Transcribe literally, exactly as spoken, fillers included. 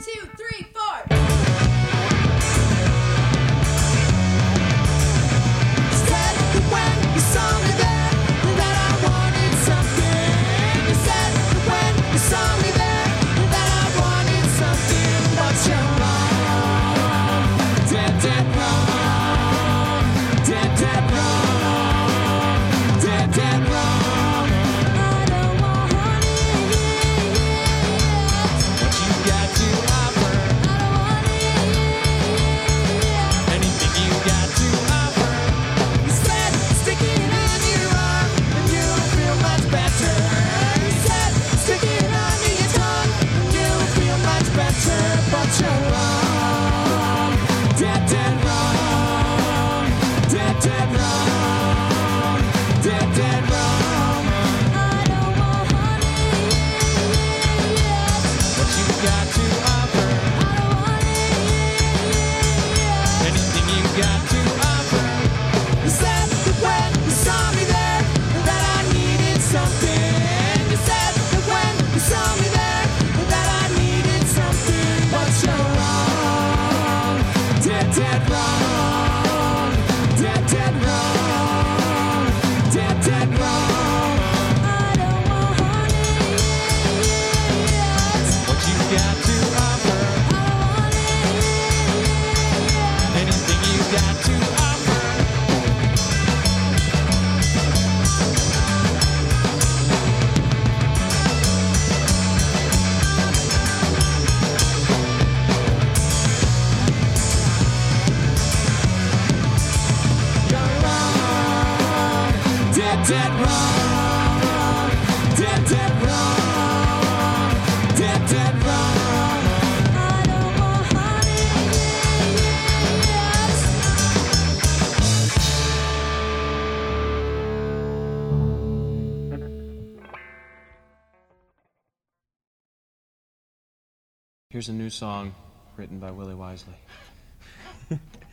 two, three, four. Said when you saw me there that I wanted something. You said when you saw me there that I wanted something, but you're wrong, dead, dead wrong, dead, dead wrong, dead, dead wrong. I don't want it. What you got to offer? I don't want it. Anything you got to offer? You said stick it on your arm and you'll feel much better. You said stick it under your tongue and you'll feel much better, but you're wrong, dead, dead wrong, dead, dead wrong, dead, dead wrong. I don't want it. What you got to offer? I don't want it. Anything you got to offer? You said that when you saw me there that I needed something. You said that when you saw me there that I needed something, but you're wrong, dead, dead wrong, dead, dead wrong, dead, dead wrong. I don't want it. What you got to offer? I don't want it. Anything you got to offer? You're wrong, dead, dead wrong, dead, dead wrong, dead, dead wrong. I don't want it. Here's a new song written by Willie Wisely.